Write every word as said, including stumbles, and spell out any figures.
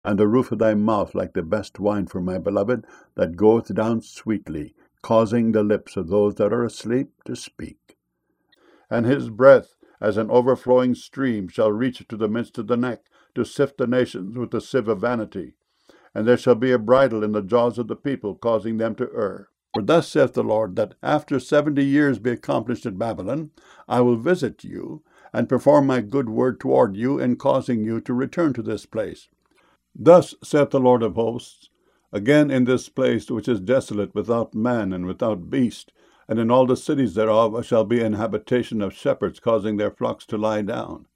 and the roof of thy mouth like the best wine for my beloved, that goeth down sweetly, causing the lips of those that are asleep to speak. And his breath, as an overflowing stream, shall reach to the midst of the neck, to sift the nations with the sieve of vanity. And there shall be a bridle in the jaws of the people, causing them to err. For thus saith the Lord, that after seventy years be accomplished at Babylon, I will visit you, and perform my good word toward you, in causing you to return to this place. Thus saith the Lord of hosts, again in this place which is desolate, without man and without beast, and in all the cities thereof shall be an habitation of shepherds, causing their flocks to lie down.